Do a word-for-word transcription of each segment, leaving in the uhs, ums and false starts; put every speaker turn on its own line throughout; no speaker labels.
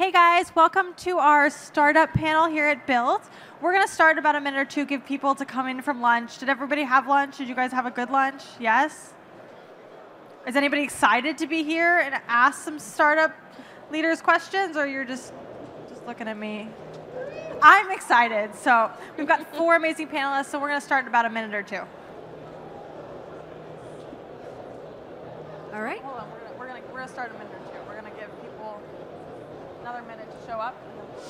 Hey guys, welcome to our startup panel here at Build. We're going to start about a minute or two, give people to come in from lunch. Did everybody have lunch? Did you guys have a good lunch? Yes? Is anybody excited to be here and ask some startup leaders questions, or you're just, just looking at me? I'm excited. So we've got four amazing panelists, so we're going to start in about a minute or two.
All right.
Hold on, we're going we're gonna, we're gonna start in a minute or two. We're going to give people another minute to show up.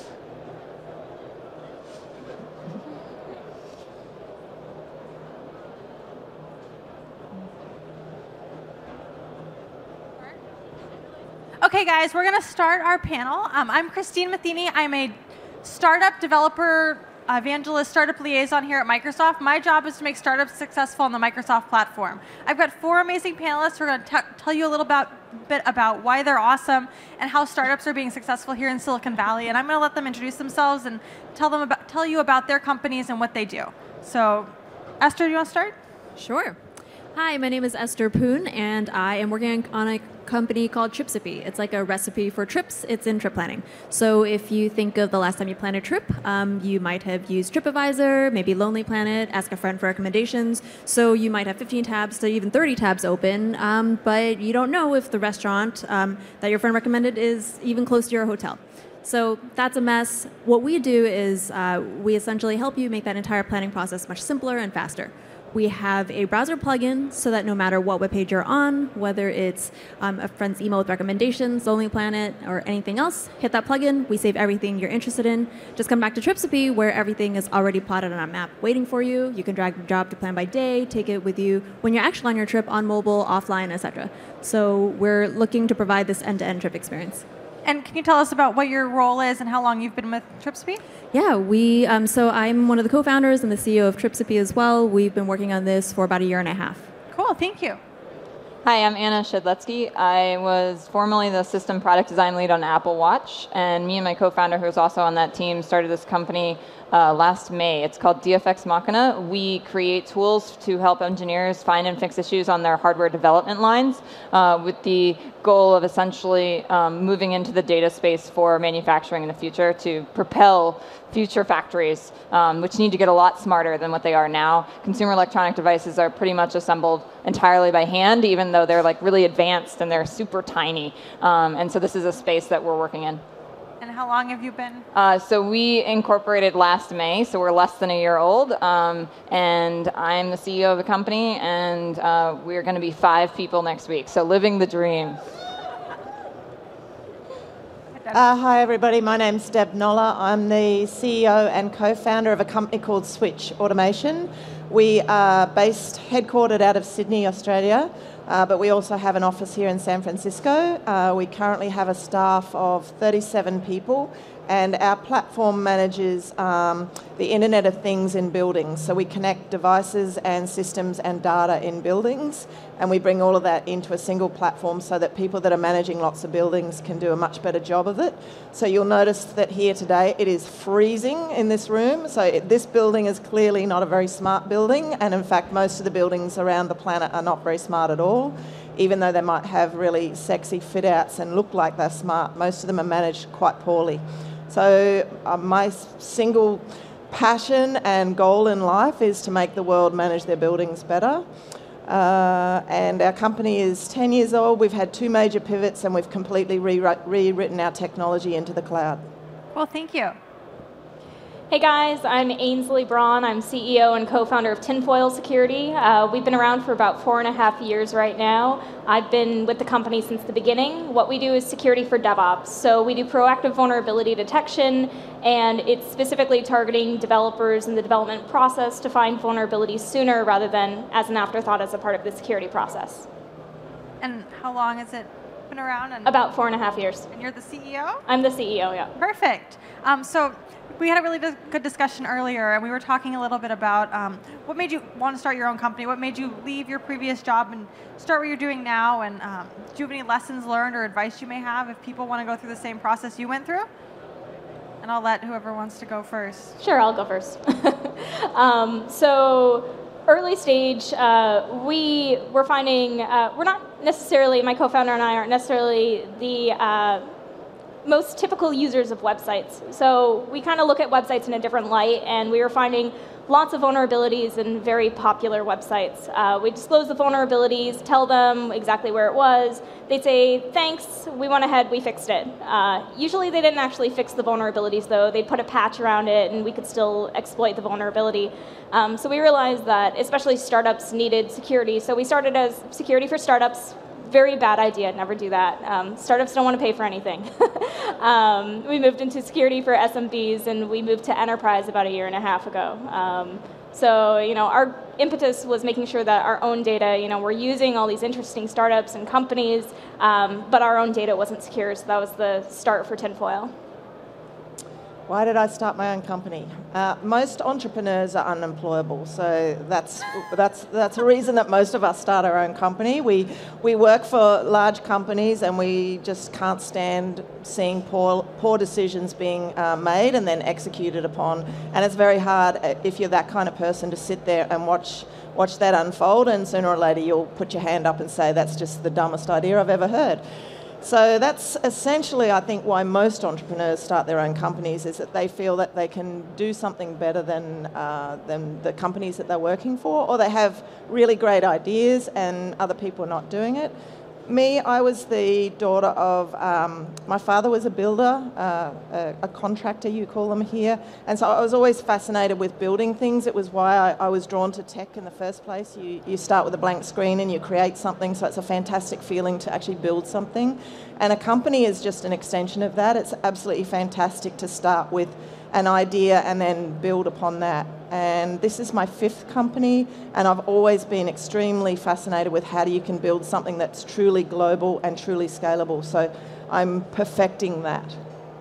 Okay, guys, we're going to start our panel. Um, I'm Christine Matheny. I'm a startup developer evangelist, startup liaison here at Microsoft. My job is to make startups successful on the Microsoft platform. I've got four amazing panelists who are going to tell you a little about, bit about why they're awesome and how startups are being successful here in Silicon Valley. And I'm going to let them introduce themselves and tell them about, tell you about their companies and what they do. So, Esther, do you want to start?
Sure. Hi, my name is Esther Poon, and I am working on a company called Tripsipy. It's like a recipe for trips. It's in trip planning. So if you think of the last time you planned a trip, um, you might have used TripAdvisor, maybe Lonely Planet, Ask a Friend for recommendations. So you might have fifteen tabs to even thirty tabs open, um, but you don't know if the restaurant um, that your friend recommended is even close to your hotel. So that's a mess. What we do is uh, we essentially help you make that entire planning process much simpler and faster. We have a browser plugin so that no matter what web page you're on, whether it's um, a friend's email with recommendations, Lonely Planet, or anything else, hit that plugin. We save everything you're interested in. Just come back to Tripsipy, where everything is already plotted on a map waiting for you. You can drag and drop to plan by day, take it with you when you're actually on your trip, on mobile, offline, et cetera. So we're looking to provide this end-to-end trip experience.
And can you tell us about what your role is and how long you've been with Tripsipy?
Yeah, we. Um, so I'm one of the co-founders and the C E O of Tripsipy as well. We've been working on this for about a year and a half.
Cool, thank you.
Hi, I'm Anna Shedletsky. I was formerly the system product design lead on Apple Watch, and me and my co-founder, who's also on that team, started this company uh, last May. It's called D F X Machina. We create tools to help engineers find and fix issues on their hardware development lines uh, with the goal of essentially um, moving into the data space for manufacturing in the future to propel future factories, um, which need to get a lot smarter than what they are now. Consumer electronic devices are pretty much assembled entirely by hand, even though they're like really advanced and they're super tiny. Um, and so this is a space that we're working in.
And how long have you been?
Uh, so we incorporated last May, so we're less than a year old. Um, and I'm the C E O of the company, and uh, we're going to be five people next week. So living the dream.
Uh, hi, everybody. My name's Deb Noller. I'm the C E O and co-founder of a company called Switch Automation. We are based, headquartered out of Sydney, Australia, uh, but we also have an office here in San Francisco. Uh, we currently have a staff of thirty-seven people, and our platform manages um, the Internet of Things in buildings. So we connect devices and systems and data in buildings, and we bring all of that into a single platform so that people that are managing lots of buildings can do a much better job of it. So you'll notice that here today it is freezing in this room. So it, this building is clearly not a very smart building, and in fact most of the buildings around the planet are not very smart at all. Even though they might have really sexy fit outs and look like they're smart, most of them are managed quite poorly. So uh, my single passion and goal in life is to make the world manage their buildings better. Uh, and our company is ten years old. We've had two major pivots, and we've completely rewri- rewritten our technology into the cloud.
Well, thank you.
Hey guys, I'm Ainsley Braun. I'm C E O and co-founder of Tinfoil Security. Uh, we've been around for about four and a half years right now. I've been with the company since the beginning. What we do is security for DevOps. So we do proactive vulnerability detection, and it's specifically targeting developers in the development process to find vulnerabilities sooner rather than as an afterthought as a part of the security process.
And how long has it been around? And
About four and a half years.
And you're the C E O?
I'm the C E O, yeah.
Perfect. Um, so we had a really good discussion earlier, and we were talking a little bit about um, what made you want to start your own company, what made you leave your previous job and start what you're doing now, and um, do you have any lessons learned or advice you may have if people want to go through the same process you went through? And I'll let whoever wants to go first.
Sure, I'll go first. um, so early stage, uh, we were finding, uh, we're not necessarily, my co-founder and I aren't necessarily the uh, most typical users of websites. So we kind of look at websites in a different light, and we were finding lots of vulnerabilities in very popular websites. Uh, we disclose the vulnerabilities, tell them exactly where it was. They'd say, thanks, we went ahead, we fixed it. Uh, usually they didn't actually fix the vulnerabilities though. They'd put a patch around it and we could still exploit the vulnerability. Um, so we realized that especially startups needed security. So we started as security for startups. Very bad idea, never do that. Um, startups don't want to pay for anything. um, we moved into security for S M Bs, and we moved to enterprise about a year and a half ago. Um, so, you know, our impetus was making sure that our own data, you know, we're using all these interesting startups and companies, um, but our own data wasn't secure, so that was the start for Tinfoil.
Why did I start my own company? Uh, most entrepreneurs are unemployable, so that's that's that's a reason that most of us start our own company. We we work for large companies, and we just can't stand seeing poor poor decisions being uh, made and then executed upon. And it's very hard if you're that kind of person to sit there and watch watch that unfold. And sooner or later, you'll put your hand up and say, "That's just the dumbest idea I've ever heard." So that's essentially, I think, why most entrepreneurs start their own companies, is that they feel that they can do something better than, uh, than the companies that they're working for, or they have really great ideas and other people are not doing it. Me, I was the daughter of, um, my father was a builder, uh, a, a contractor, you call them here, and so I was always fascinated with building things. It was why I, I was drawn to tech in the first place. You, you start with a blank screen and you create something, so it's a fantastic feeling to actually build something. And a company is just an extension of that. It's absolutely fantastic to start with an idea and then build upon that. And this is my fifth company, and I've always been extremely fascinated with how you can build something that's truly global and truly scalable. So I'm perfecting that.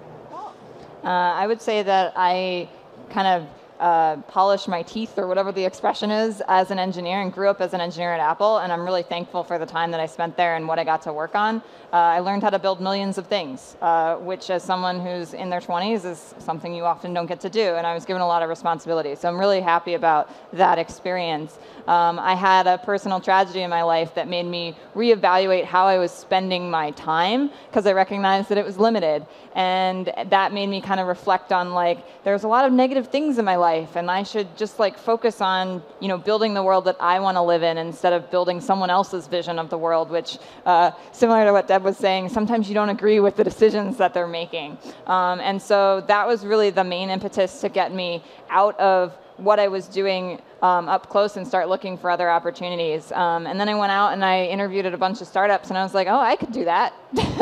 Uh, I would say that I kind of uh, polished my teeth, or whatever the expression is, as an engineer, and grew up as an engineer at Apple, and I'm really thankful for the time that I spent there and what I got to work on. Uh, I learned how to build millions of things, uh, which as someone who's in their twenties is something you often don't get to do, and I was given a lot of responsibility. So I'm really happy about that experience. Um, I had a personal tragedy in my life that made me reevaluate how I was spending my time, because I recognized that it was limited. And that made me kind of reflect on, like, there's a lot of negative things in my life, and I should just like focus on, you know, building the world that I want to live in instead of building someone else's vision of the world, which, uh, similar to what Deb was saying, sometimes you don't agree with the decisions that they're making. Um, and so that was really the main impetus to get me out of what I was doing um, up close and start looking for other opportunities. Um, and then I went out and I interviewed at a bunch of startups, and I was like, oh, I could do that.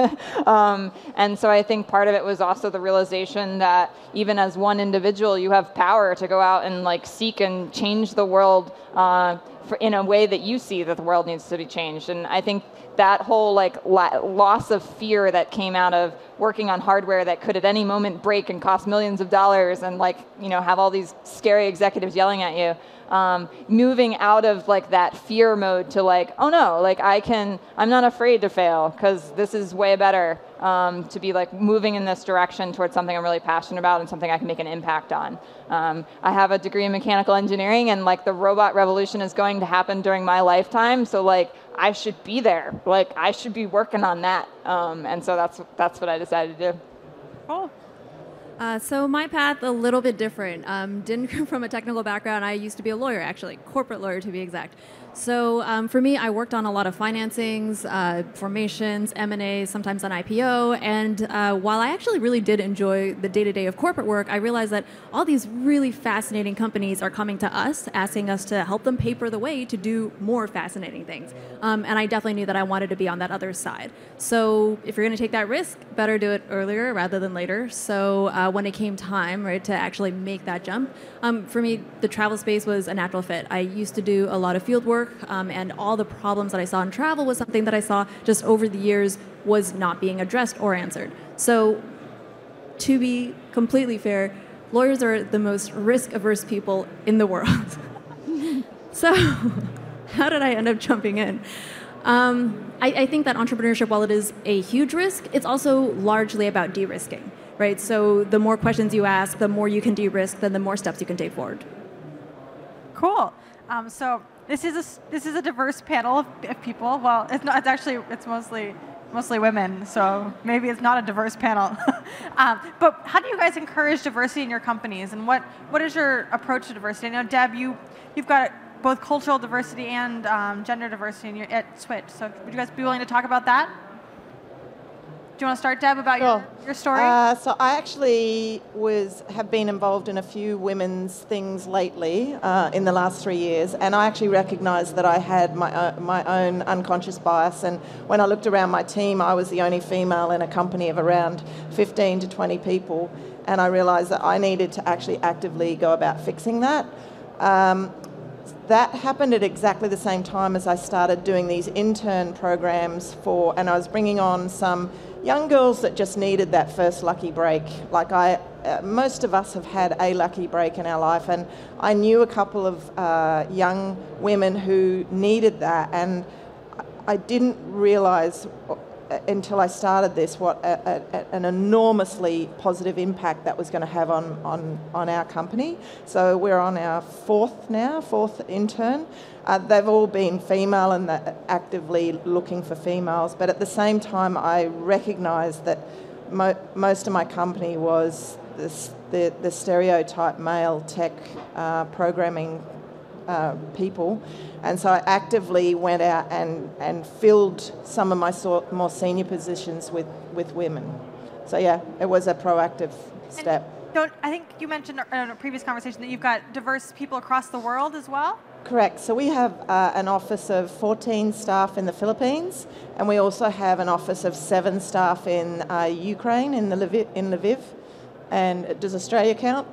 um, and so I think part of it was also the realization that even as one individual, you have power to go out and like seek and change the world uh, for, in a way that you see that the world needs to be changed. And I think that whole like la- loss of fear that came out of working on hardware that could at any moment break and cost millions of dollars, and like, you know, have all these scary executives yelling at you, um, moving out of like that fear mode to like, oh no, like I can, I'm not afraid to fail because this is way better, um, to be like moving in this direction towards something I'm really passionate about and something I can make an impact on. Um, I have a degree in mechanical engineering, and like the robot revolution is going to happen during my lifetime, so like I should be there. Like I should be working on that. Um, and so that's that's what I decided to do.
Cool.
Uh, so my path a little bit different. Um, didn't come from a technical background. I used to be a lawyer, actually, corporate lawyer to be exact. So um, for me, I worked on a lot of financings, uh, formations, M and A, sometimes on I P O. And uh, while I actually really did enjoy the day-to-day of corporate work, I realized that all these really fascinating companies are coming to us, asking us to help them paper the way to do more fascinating things. Um, and I definitely knew that I wanted to be on that other side. So if you're going to take that risk, better do it earlier rather than later. So uh, when it came time, right, to actually make that jump, um, for me, the travel space was a natural fit. I used to do a lot of field work. Um, and all the problems that I saw in travel was something that I saw just over the years was not being addressed or answered. So to be completely fair, lawyers are the most risk-averse people in the world. So how did I end up jumping in? Um, I, I think that entrepreneurship, while it is a huge risk, it's also largely about de-risking, right? So the more questions you ask, the more you can de-risk, then the more steps you can take forward.
Cool. Um, so This is a this is a diverse panel of, of people. Well, it's not. It's actually it's mostly mostly women, so maybe it's not a diverse panel. um, but how do you guys encourage diversity in your companies, and what, what is your approach to diversity? I know, Deb, you, you've got both cultural diversity and um, gender diversity in your, at Switch, so would you guys be willing to talk about that? Do you want to start, Deb, about
Sure.
your, your story?
Uh, so I actually was have been involved in a few women's things lately uh, in the last three years, and I actually recognised that I had my uh, my own unconscious bias. And when I looked around my team, I was the only female in a company of around fifteen to twenty people, and I realised that I needed to actually actively go about fixing that. Um, That happened at exactly the same time as I started doing these intern programs for, and I was bringing on some young girls that just needed that first lucky break. Like I, uh, most of us have had a lucky break in our life, and I knew a couple of uh, young women who needed that, and I didn't realise until I started this what a, a, an enormously positive impact that was going to have on, on, on our company. So we're on our fourth now, fourth intern. Uh, they've all been female and they're actively looking for females, but at the same time I recognised that mo- most of my company was this, the, the stereotype male tech uh, programming Uh, people, and so I actively went out and, and filled some of my so, more senior positions with, with women. So yeah, it was a proactive step.
And don't, I think you mentioned in a previous conversation that you've got diverse people across the world as well?
Correct. So we have uh, an office of fourteen staff in the Philippines, and we also have an office of seven staff in uh, Ukraine, in, the Lviv, in Lviv. And does Australia count?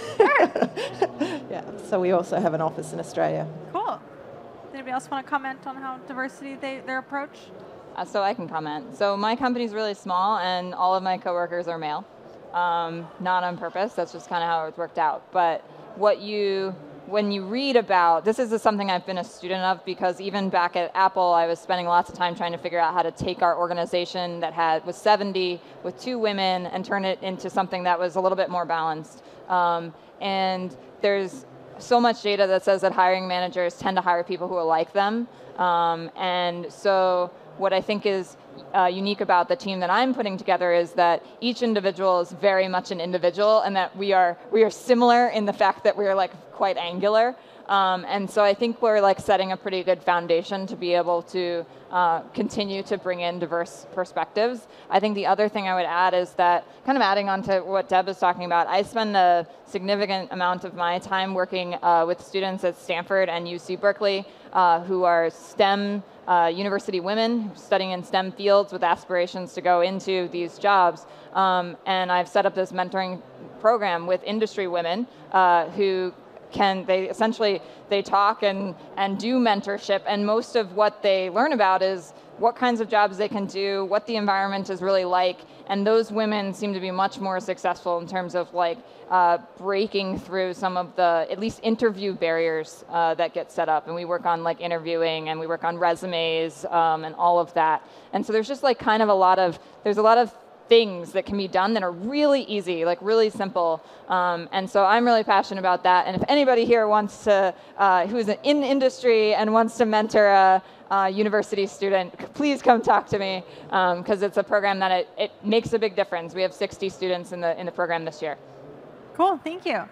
Yeah, so we also have an office in Australia.
Cool. Does anybody else want to comment on how diversity, they, their approach?
Uh, so I can comment. So my company's really small, and all of my coworkers are male. Um, not on purpose. That's just kind of how it's worked out. But what you, when you read about, this is something I've been a student of, because even back at Apple, I was spending lots of time trying to figure out how to take our organization that had was seventy with two women and turn it into something that was a little bit more balanced. Um, and there's so much data that says that hiring managers tend to hire people who are like them. Um, and so what I think is uh, unique about the team that I'm putting together is that each individual is very much an individual, and that we are we are similar in the fact that we are like quite angular. Um, and so I think we're like setting a pretty good foundation to be able to uh, continue to bring in diverse perspectives. I think the other thing I would add is that, kind of adding on to what Deb was talking about, I spend a significant amount of my time working uh, with students at Stanford and U C Berkeley uh, who are STEM uh, university women studying in STEM fields with aspirations to go into these jobs. Um, and I've set up this mentoring program with industry women uh, who can, they essentially, they talk and, and do mentorship, and most of what they learn about is what kinds of jobs they can do, what the environment is really like, and those women seem to be much more successful in terms of like uh, breaking through some of the, at least interview barriers uh, that get set up. And we work on like interviewing, and we work on resumes um, and all of that. And so there's just like kind of a lot of, there's a lot of things that can be done that are really easy, like really simple. Um, and so I'm really passionate about that. And if anybody here wants to, uh, who is in industry and wants to mentor a, a university student, please come talk to me, because um, it's a program that it, it makes a big difference. We have sixty students in the in the program this year.
Cool, thank you.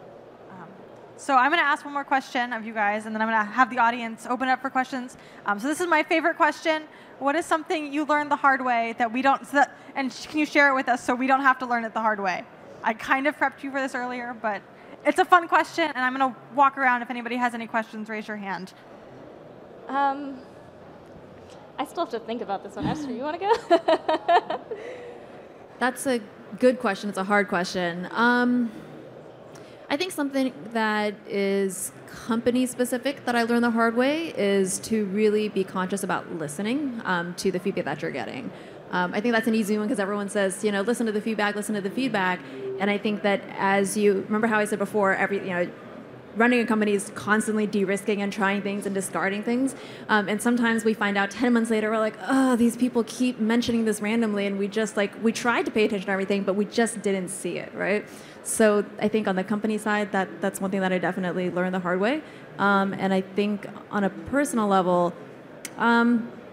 Um, so I'm going to ask one more question of you guys, and then I'm going to have the audience open up for questions. Um, so this is my favorite question. What is something you learned the hard way that we don't, so that, and can you share it with us so we don't have to learn it the hard way? I kind of prepped you for this earlier, but it's a fun question, and I'm going to walk around. If anybody has any questions, raise your hand.
Um, I still have to think about this one. Esther, you want to go?
That's a good question. It's a hard question. Um, I think something that is company specific that I learned the hard way is to really be conscious about listening um, to the feedback that you're getting. Um, I think that's an easy one because everyone says, you know, listen to the feedback, listen to the feedback. And I think that as you, remember how I said before, every, you know, running a company is constantly de-risking and trying things and discarding things. Um, and sometimes we find out ten months later, we're like, oh, these people keep mentioning this randomly. And we just like, we tried to pay attention to everything, but we just didn't see it, right? So I think on the company side, that that's one thing that I definitely learned the hard way. Um, and I think on a personal level, um,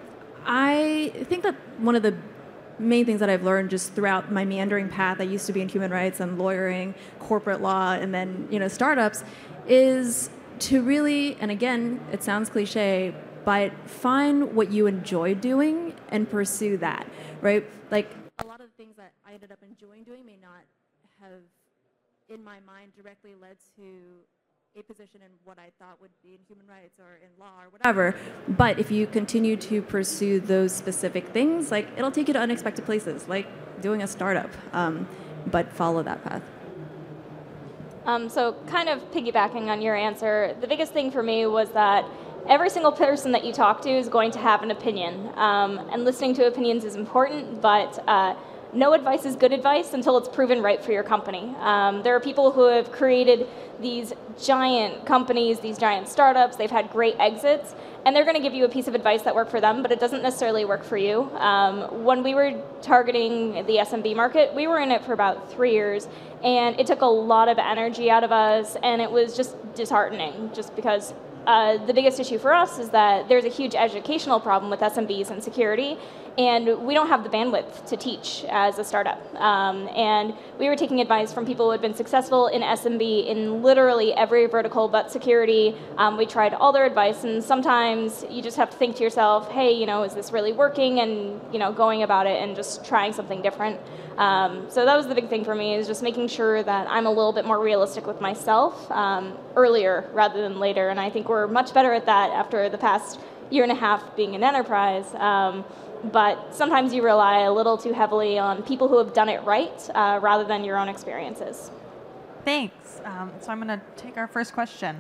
I think that one of the main things that I've learned just throughout my meandering path, I used to be in human rights and lawyering, corporate law, and then you know startups, is to really, and again, it sounds cliche, but find what you enjoy doing and pursue that, right? Like a lot of the things that I ended up enjoying doing may not have, in my mind, directly led to a position in what I thought would be in human rights or in law or whatever. But if you continue to pursue those specific things, like it'll take you to unexpected places, like doing a startup, um, but follow that path.
Um, so kind of piggybacking on your answer, the biggest thing for me was that every single person that you talk to is going to have an opinion. Um, and listening to opinions is important, but uh, no advice is good advice until it's proven right for your company. Um, there are people who have created these giant companies, these giant startups, they've had great exits, and they're going to give you a piece of advice that worked for them, but it doesn't necessarily work for you. Um, when we were targeting the S M B market, we were in it for about three years, and it took a lot of energy out of us, and it was just disheartening, just because Uh, the biggest issue for us is that there's a huge educational problem with S M Bs and security, and we don't have the bandwidth to teach as a startup. Um, and we were taking advice from people who had been successful in S M B in literally every vertical but security. Um, we tried all their advice, and sometimes you just have to think to yourself, hey, you know, is this really working? And, you know, going about it and just trying something different. Um, so that was the big thing for me, is just making sure that I'm a little bit more realistic with myself um, earlier rather than later. And I think we're much better at that after the past year and a half being an enterprise. Um, but sometimes you rely a little too heavily on people who have done it right uh, rather than your own experiences.
Thanks. Um, so I'm going to take our first question.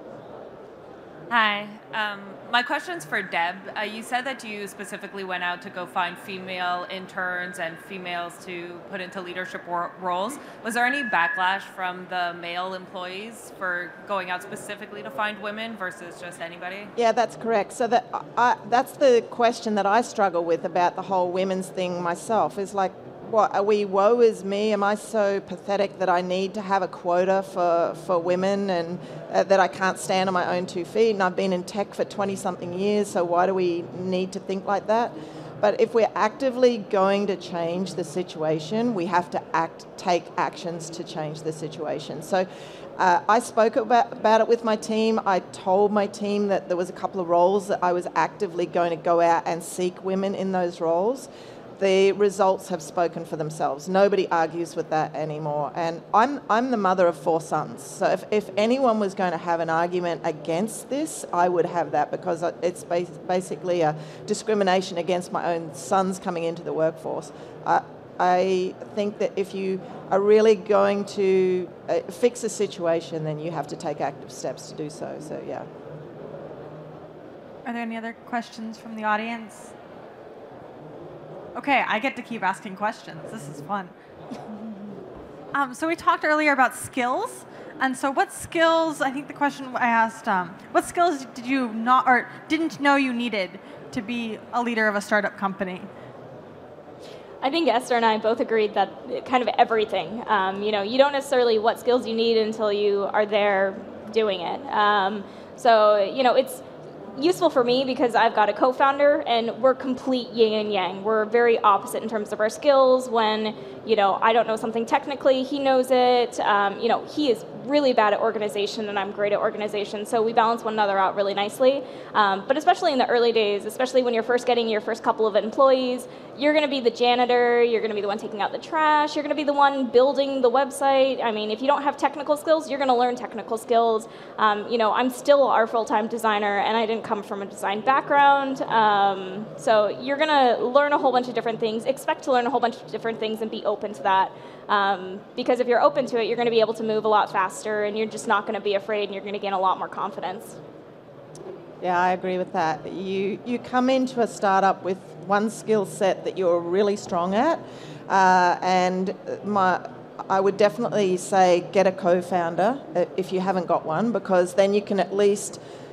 Hi. Um, my question's for Deb. Uh, you said that you specifically went out to go find female interns and females to put into leadership ro- roles. Was there any backlash from the male employees for going out specifically to find women versus just anybody?
Yeah, that's correct. So that I, that's the question that I struggle with about the whole women's thing myself, is like, what, are we woe is me? Am I so pathetic that I need to have a quota for, for women and uh, that I can't stand on my own two feet? And I've been in tech for twenty-something years, so why do we need to think like that? But if we're actively going to change the situation, we have to act, take actions to change the situation. So uh, I spoke about, about it with my team. I told my team that there was a couple of roles that I was actively going to go out and seek women in those roles. The results have spoken for themselves. Nobody argues with that anymore. And I'm I'm the mother of four sons. So if, if anyone was going to have an argument against this, I would have that, because it's basically a discrimination against my own sons coming into the workforce. Uh, I think that if you are really going to uh, fix a situation, then you have to take active steps to do so. So, yeah.
Are there any other questions from the audience? Okay, I get to keep asking questions. This is fun. um, so we talked earlier about skills. And so what skills, I think the question I asked, um, what skills did you not, or didn't know you needed to be a leader of a startup company?
I think Esther and I both agreed that kind of everything. Um, you know, you don't necessarily what skills you need until you are there doing it. Um, so, you know, it's useful for me because I've got a co-founder and we're complete yin and yang. We're very opposite in terms of our skills. When, you know, I don't know something technically, he knows it. Um, you know, he is really bad at organization and I'm great at organization. So we balance one another out really nicely. Um, but especially in the early days, especially when you're first getting your first couple of employees, you're going to be the janitor, you're going to be the one taking out the trash, you're going to be the one building the website. I mean, if you don't have technical skills, you're going to learn technical skills. Um, you know, I'm still our full-time designer and I didn't come from a design background. Um, so you're going to learn a whole bunch of different things, expect to learn a whole bunch of different things and be open to that. Um, because if you're open to it, you're going to be able to move a lot faster and you're just not going to be afraid and you're going to gain a lot more confidence.
Yeah, I agree with that. You you come into a startup with one skill set that you're really strong at, uh, and my I would definitely say get a co-founder if you haven't got one, because then you can at least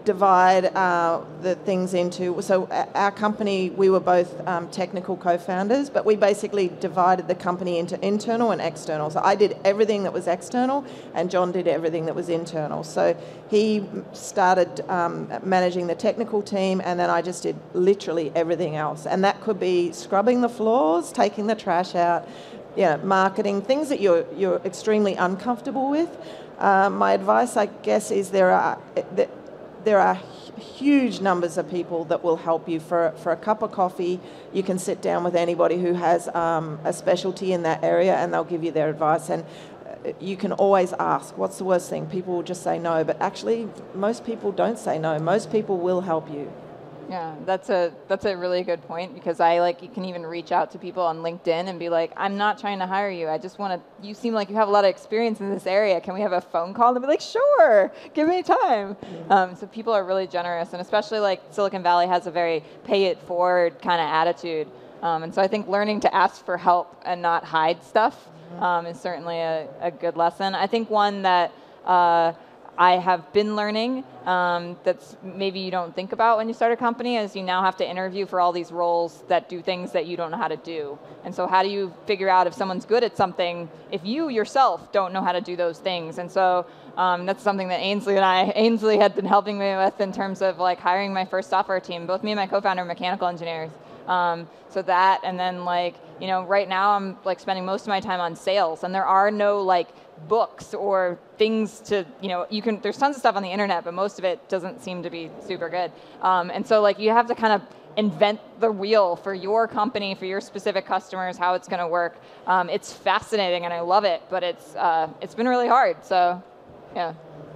divide uh, the things into, so our company, we were both um, technical co-founders, but we basically divided the company into internal and external. So I did everything that was external, and John did everything that was internal. So he started um, managing the technical team, and then I just did literally everything else. And that could be scrubbing the floors, taking the trash out, yeah, marketing, things that you're you're extremely uncomfortable with. Uh, my advice, I guess, is there are there are huge numbers of people that will help you. For for a cup of coffee, you can sit down with anybody who has um, a specialty in that area, and they'll give you their advice. And you can always ask, what's the worst thing? People will just say no, but actually, most people don't say no. Most people will help you.
Yeah, that's a that's a really good point, because I like you can even reach out to people on LinkedIn and be like, I'm not trying to hire you. I just want to. You seem like you have a lot of experience in this area. Can we have a phone call? And they'll be like, sure, give me time. Mm-hmm. Um, so people are really generous, and especially like Silicon Valley has a very pay it forward kind of attitude. Um, and so I think learning to ask for help and not hide stuff mm-hmm. um, is certainly a, a good lesson. I think one that. Uh, I have been learning um, that's maybe you don't think about when you start a company is you now have to interview for all these roles that do things that you don't know how to do. And so how do you figure out if someone's good at something if you yourself don't know how to do those things? And so um, that's something that Ainsley and I, Ainsley had been helping me with in terms of like hiring my first software team. Both me and my co-founder are mechanical engineers. Um, so that, and then like, you know, right now I'm like spending most of my time on sales, and there are no like books or things to, you know, you can, there's tons of stuff on the internet, but most of it doesn't seem to be super good. Um, and so like you have to kind of invent the wheel for your company, for your specific customers, how it's going to work. Um, it's fascinating and I love it, but it's, uh, it's been really hard. So, yeah.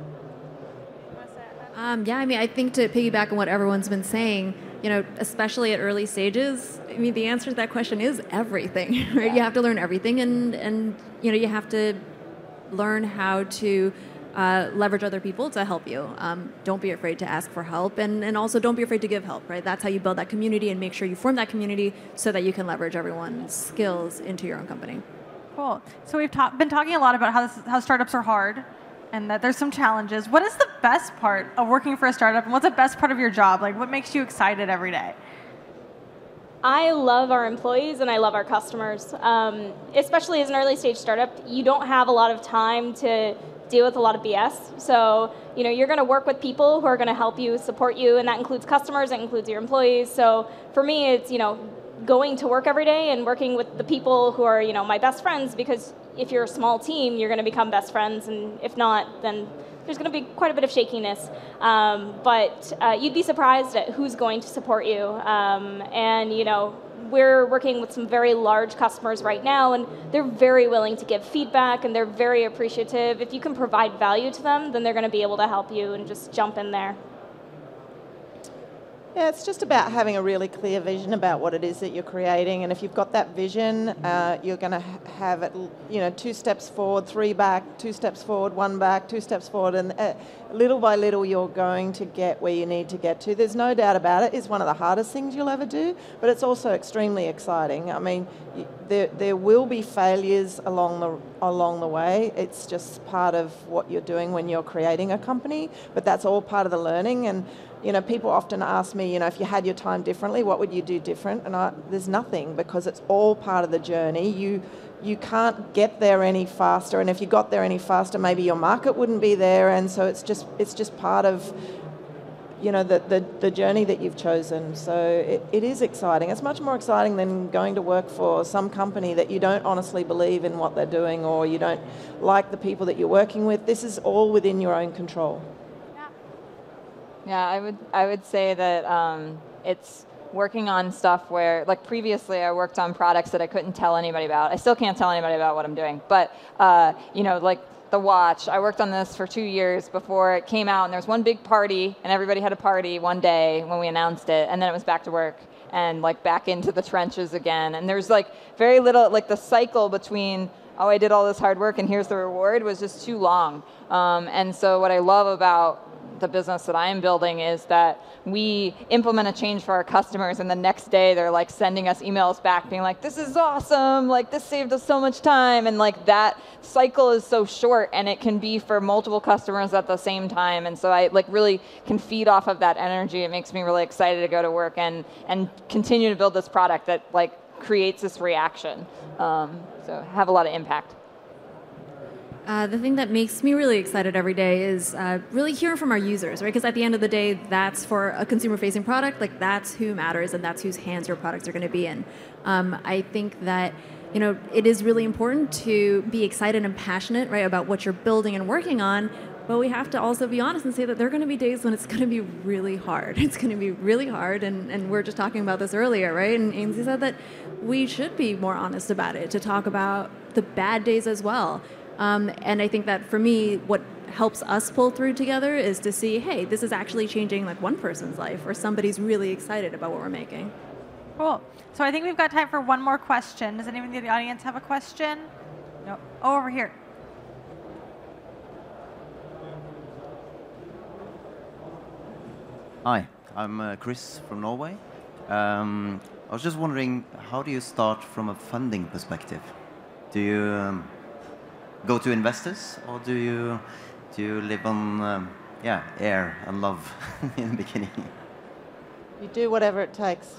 Um, yeah, I mean, I think to piggyback on what everyone's been saying, you know, especially at early stages, I mean, the answer to that question is everything, right? Yeah. You have to learn everything, and, and you know, you have to learn how to uh, leverage other people to help you. Um, don't be afraid to ask for help, and, and also don't be afraid to give help, right? That's how you build that community and make sure you form that community so that you can leverage everyone's skills into your own company.
Cool. So we've ta- been talking a lot about how, this, how startups are hard and that there's some challenges. What is the best part of working for a startup, and what's the best part of your job? Like, what makes you excited every day?
I love our employees and I love our customers. Um, especially as an early stage startup, you don't have a lot of time to deal with a lot of B S. So, you know, you're going to work with people who are going to help you, support you, and that includes customers, it includes your employees. So for me, it's, you know, going to work every day and working with the people who are, you know, my best friends, because if you're a small team, you're going to become best friends, and if not, then there's going to be quite a bit of shakiness. Um, but uh, you'd be surprised at who's going to support you. Um, and, you know, we're working with some very large customers right now, and they're very willing to give feedback, and they're very appreciative. If you can provide value to them, then they're going to be able to help you and just jump in there.
Yeah, it's just about having a really clear vision about what it is that you're creating, and if you've got that vision, uh, you're going to ha- have it, you know, two steps forward, three back, two steps forward, one back, two steps forward, and uh, little by little you're going to get where you need to get to. There's no doubt about it. It's one of the hardest things you'll ever do, but it's also extremely exciting. I mean, y- there there will be failures along the along the way. It's just part of what you're doing when you're creating a company, but that's all part of the learning. And you know, people often ask me, you know, if you had your time differently, what would you do different? And I, there's nothing, because it's all part of the journey. You you can't get there any faster, and if you got there any faster, maybe your market wouldn't be there. And so it's just it's just part of, you know, the the, the journey that you've chosen. So it, it is exciting. It's much more exciting than going to work for some company that you don't honestly believe in what they're doing, or you don't like the people that you're working with. This is all within your own control.
Yeah, I would I would say that um, it's working on stuff where, like previously I worked on products that I couldn't tell anybody about. I still can't tell anybody about what I'm doing. But, uh, you know, like the watch, I worked on this for two years before it came out, and there was one big party, and everybody had a party one day when we announced it, and then it was back to work and like back into the trenches again. And there's like very little, like the cycle between, oh, I did all this hard work and here's the reward was just too long. Um, and so what I love about the business that I'm building is that we implement a change for our customers, and the next day they're like sending us emails back being like, this is awesome, like this saved us so much time, and like that cycle is so short, and it can be for multiple customers at the same time. And so I like really can feed off of that energy. It makes me really excited to go to work and and continue to build this product that like creates this reaction. Um, so have a lot of impact.
Uh, the thing that makes me really excited every day is uh, really hearing from our users, right? Because at the end of the day, that's for a consumer-facing product. Like that's who matters, and that's whose hands your products are going to be in. Um, I think that you know it is really important to be excited and passionate, right, about what you're building and working on. But we have to also be honest and say that there are going to be days when it's going to be really hard. It's going to be really hard, and, and we were just talking about this earlier, right? And Ainsley said that we should be more honest about it, to talk about the bad days as well. Um, and I think that for me, what helps us pull through together is to see, hey, this is actually changing like one person's life, or somebody's really excited about what we're making.
Cool. So I think we've got time for one more question. Does anyone in the audience have a question? No. Oh, over here.
Hi, I'm uh, Chris from Norway. Um, I was just wondering, how do you start from a funding perspective? Do you um, go to investors, or do you do you live on um, yeah air and love in the beginning?
You do whatever it takes.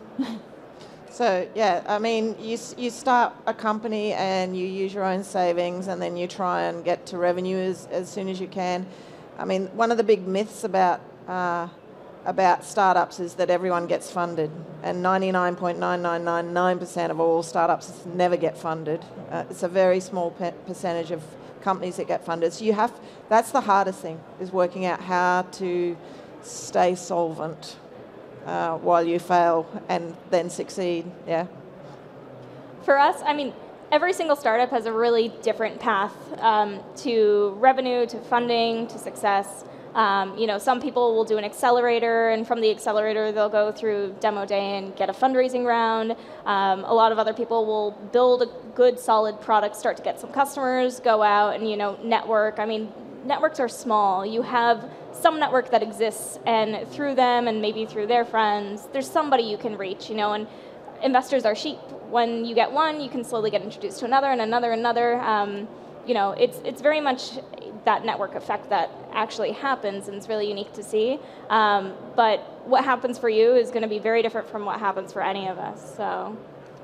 So yeah, I mean, you you start a company and you use your own savings, and then you try and get to revenue as, as soon as you can. I mean, one of the big myths about uh, about startups is that everyone gets funded, and ninety-nine point nine nine nine nine percent of all startups never get funded. Uh, it's a very small pe- percentage of companies that get funded. So you have, that's the hardest thing, is working out how to stay solvent uh, while you fail and then succeed. Yeah.
For us, I mean, every single startup has a really different path um, to revenue, to funding, to success. Um, you know, some people will do an accelerator, and from the accelerator they'll go through demo day and get a fundraising round. Um, a lot of other people will build a good, solid product, start to get some customers, go out and, you know, network. I mean, networks are small. You have some network that exists, and through them and maybe through their friends, there's somebody you can reach, you know, and investors are sheep. When you get one, you can slowly get introduced to another and another and another. Um, you know, it's it's very much that network effect that actually happens, and it's really unique to see. Um, but what happens for you is going to be very different from what happens for any of us. So,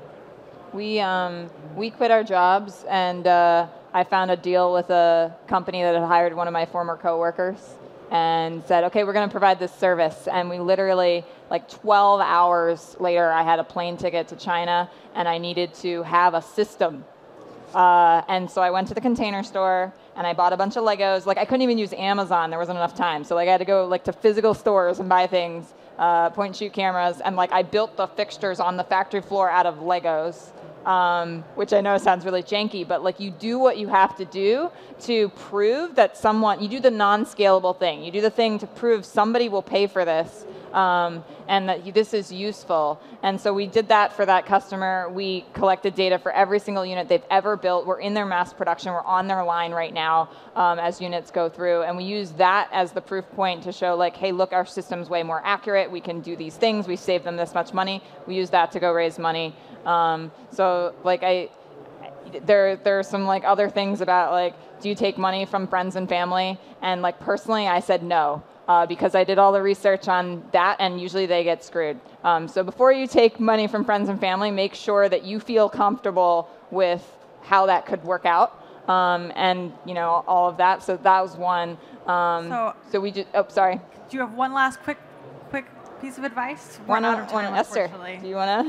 we um, we quit our jobs, and uh, I found a deal with a company that had hired one of my former coworkers, and said, okay, we're going to provide this service. And we literally, like twelve hours later, I had a plane ticket to China, and I needed to have a system. Uh, and so I went to the Container Store, and I bought a bunch of Legos. Like, I couldn't even use Amazon. There wasn't enough time. So like I had to go like to physical stores and buy things, uh, point and shoot cameras. And like I built the fixtures on the factory floor out of Legos, um, which I know sounds really janky, but like you do what you have to do to prove that someone, you do the non-scalable thing. You do the thing to prove somebody will pay for this. Um, and that this is useful. And so we did that for that customer. We collected data for every single unit they've ever built. We're in their mass production. We're on their line right now um, as units go through. And we use that as the proof point to show, like, hey, look, our system's way more accurate. We can do these things. We save them this much money. We use that to go raise money. Um, so, like, I, there, there are some, like, other things about, like, do you take money from friends and family? And, like, personally, I said no. Uh, because I did all the research on that, and usually they get screwed. Um, so before you take money from friends and family, make sure that you feel comfortable with how that could work out, um, and you know all of that. So that was one. Um,
so,
so we just. Oh, sorry.
Do you have one last quick, quick piece of advice? We're
One,
out of time,
one Esther. Do you want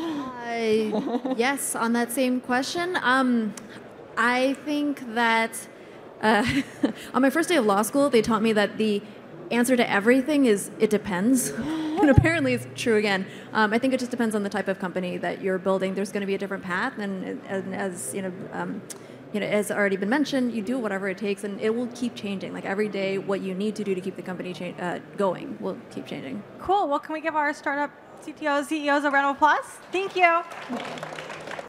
to? Uh, yes, on that same question, um, I think that uh, on my first day of law school, they taught me that the answer to everything is it depends. And apparently it's true again. Um, I think it just depends on the type of company that you're building. There's going to be a different path, and, and as you know, um, you know, as already been mentioned, you do whatever it takes, and it will keep changing. Like every day, what you need to do to keep the company cha- uh, going will keep changing.
Cool. Well, can we give our startup C T Os, C E Os a round of applause? Thank you.